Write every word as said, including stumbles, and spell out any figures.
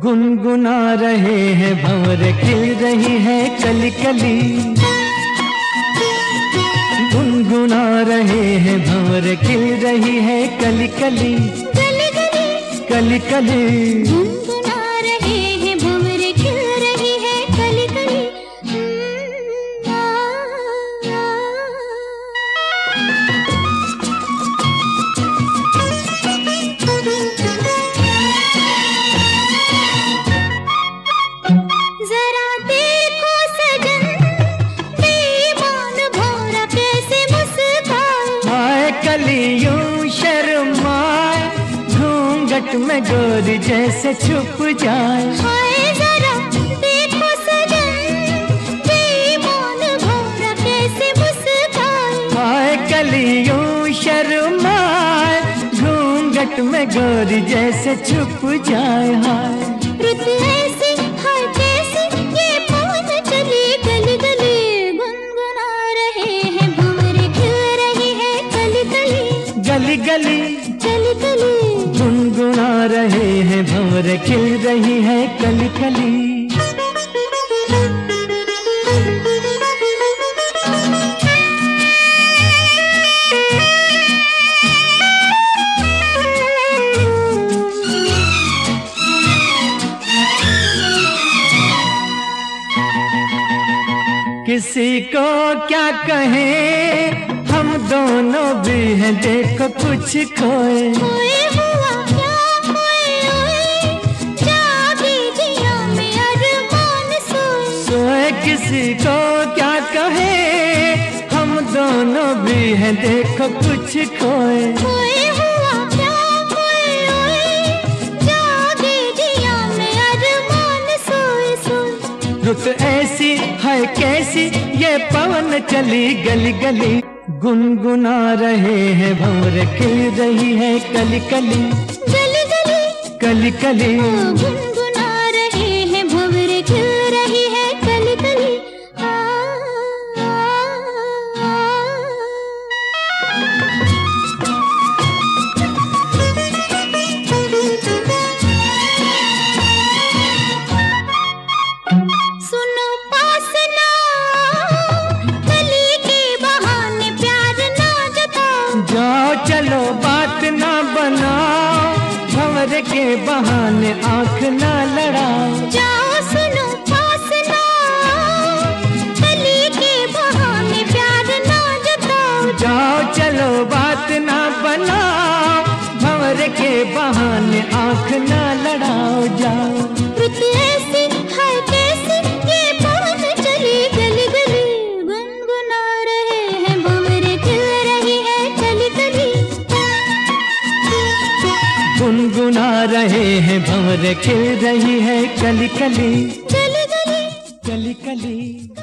गुनगुना रहे हैं भंवर खिल रही है कली कली। गुनगुना रहे हैं भंवर खिल रही है कली कली गली गली कली कली। गुनगुना रहे हैं भंवर खिल रही है कली कली। जरा देखो सजन बेईमान भौरा कैसे मुस्काए। हाय कलियों शर्माए घूंघट में गोरी जैसे छुप जाए। हाय जरा देखो सजन बेईमान भौरा कैसे मुस्काए। हाय कलियों शर्माए घूंघट में गोरी जैसे छुप जाए। हाय रुत ऐसी हाय कैसी ये पवन चली गली गली। गुनगुना रहे हैं भंवर खिल रही है कली कली गली गली कली कली। गुनगुना रहे हैं भंवर खिल रही है कली कली। किसी को क्या कहें हम दोनों भी हैं देखो कुछ खोए। खोए हुआ क्या खोए ओए जागी दिया में अरमान सोए। सोए किसी को क्या कहें हम दोनों भी हैं देखो कुछ खोए। खोए हुआ क्या खोए ओए जागी दिया में अरमान सोए सोए। रुत ऐसी है कैसी ये पवन चली गली गली। गुनगुना रहे हैं भंवर खिल रही है कली कली गली गली कली कली। गुनगुना रहे हैं भंवर खिल रही है कली कली। आ, आ, आ। सुनो पास ना कली के बहाने प्यार ना जताओ। जाओ चलो बात ना बनाओ भंवर के बहाने आंख ना लड़ाओ। जाओ सुनो पास ना कली के बहाने प्यार ना जताओ। जाओ चलो बात ना बनाओ भंवर के बहाने आंख ना लड़ाओ। जाओ रुत ऐसी हाय कैसी ये पवन चली गली गली। गुनगुना रहे हैं भंवर खिल रही है कली कली। गुनगुना रहे हैं भंवर खिल रही है कली कली गली गली कली कली।